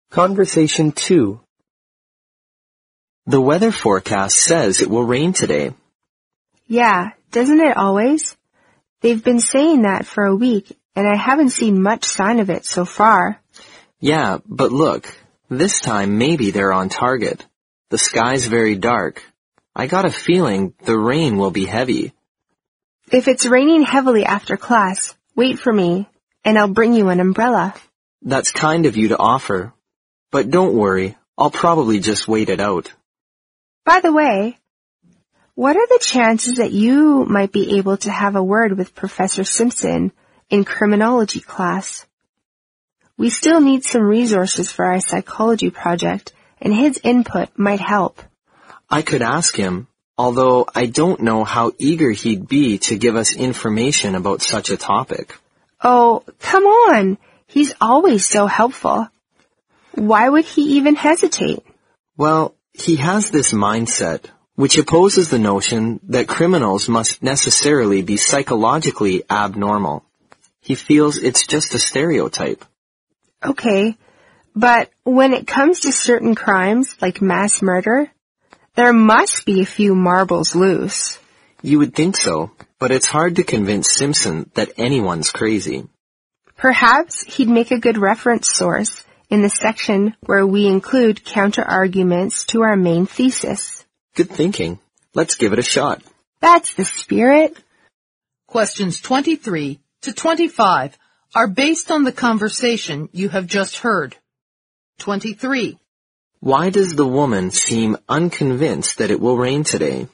Conversation 2. The weather forecast says it will rain today. Yeah, doesn't it always? They've been saying that for a week, and I haven't seen much sign of it so far. Yeah, but look, this time maybe they're on target. The sky's very dark. I got a feeling the rain will be heavy. If it's raining heavily after class, wait for me, and I'll bring you an umbrella. That's kind of you to offer. But don't worry, I'll probably just wait it out. By the way, what are the chances that you might be able to have a word with Professor Simpson in criminology class? We still need some resources for our psychology project, and his input might help. I could ask him, although I don't know how eager he'd be to give us information about such a topic. Oh, come on! He's always so helpful. Why would he even hesitate? Well, he has this mindset, which opposes the notion that criminals must necessarily be psychologically abnormal. He feels it's just a stereotype. Okay, but when it comes to certain crimes, like mass murder, there must be a few marbles loose. You would think so, but it's hard to convince Simpson that anyone's crazy. Perhaps he'd make a good reference source in the section where we include counter-arguments to our main thesis. Good thinking. Let's give it a shot. That's the spirit. Questions 23 to 25 are based on the conversation you have just heard. 23. Why does the woman seem unconvinced that it will rain today?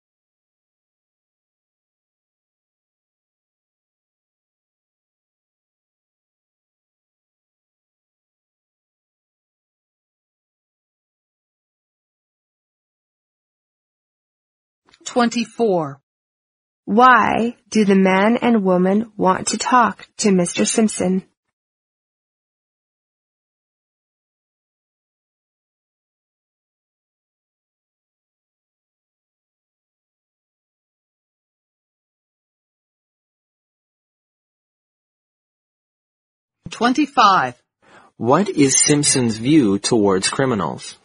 (24) Why do the man and woman want to talk to Mr. Simpson? (25) What is Simpson's view towards criminals?